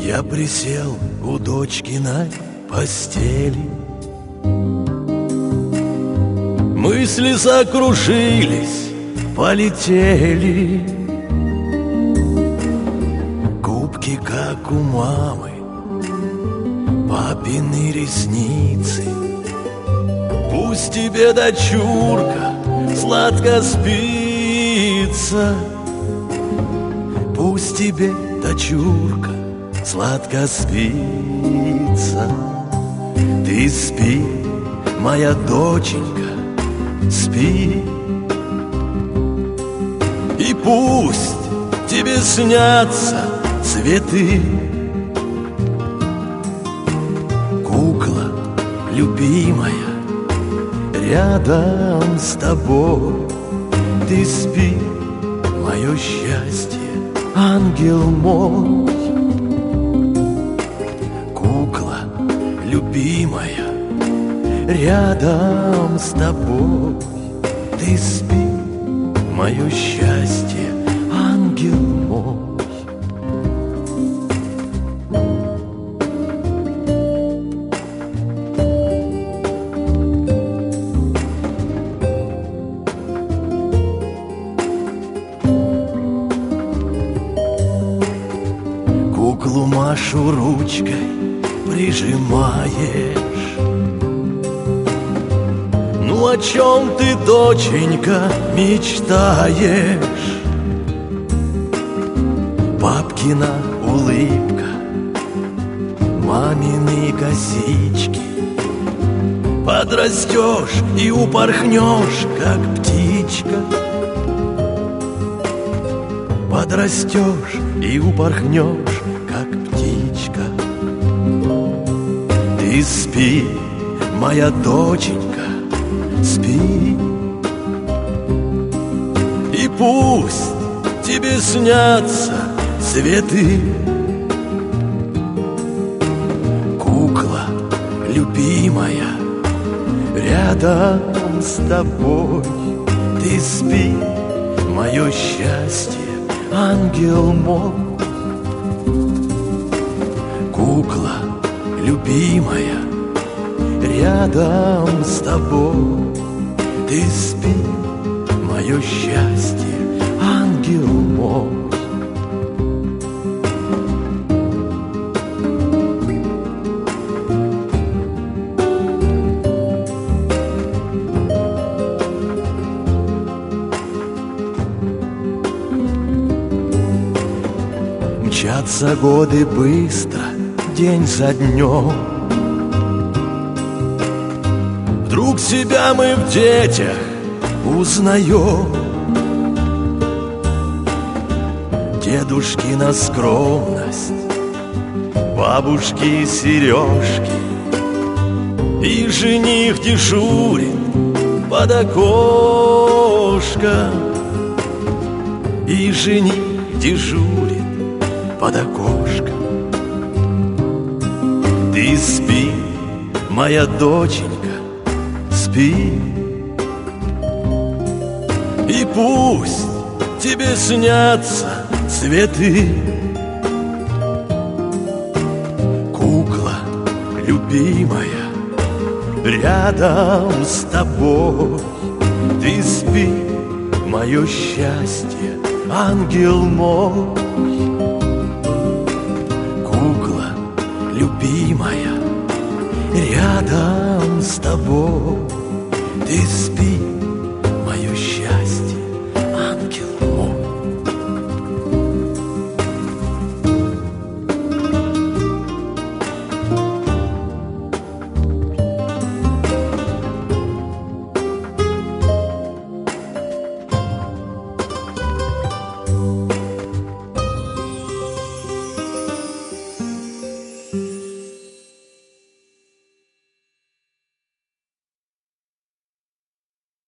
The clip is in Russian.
Я присел у дочкиной постели. Мысли закружились, полетели. Губки, как у мамы, папины ресницы. Пусть тебе, дочурка, сладко спится. Пусть тебе, дочурка, сладко спится. Ты спи, моя доченька, спи. И пусть тебе снятся цветы. Кукла любимая, рядом с тобой. Ты спи, мое счастье, ангел мой. Кукла любимая, рядом с тобой. Ты спи, мое счастье, ангел мой. Куклу Машу ручкой прижимаешь. Ну о чем ты, доченька, мечтаешь? Папкина улыбка, мамины косички. Подрастешь и упорхнешь, как птичка. Подрастешь и упорхнешь, как птичка. Ты спи, моя доченька, спи. И пусть тебе снятся цветы. Кукла любимая, рядом с тобой. Ты спи, мое счастье, ангел мой. Кукла любимая, рядом с тобой. Ты спи, мое счастье, ангел мой. Мчатся годы быстро, день за днем. Вдруг себя мы в детях узнаем. Дедушкина скромность, бабушки сережки. И жених дежурит под окошком. И жених дежурит под окошком. Ты спи, моя доченька, спи. И пусть тебе снятся цветы. Кукла любимая, рядом с тобой. Ты спи, мое счастье, ангел мой. Кукла любимая, рядом с тобой. Ты спи,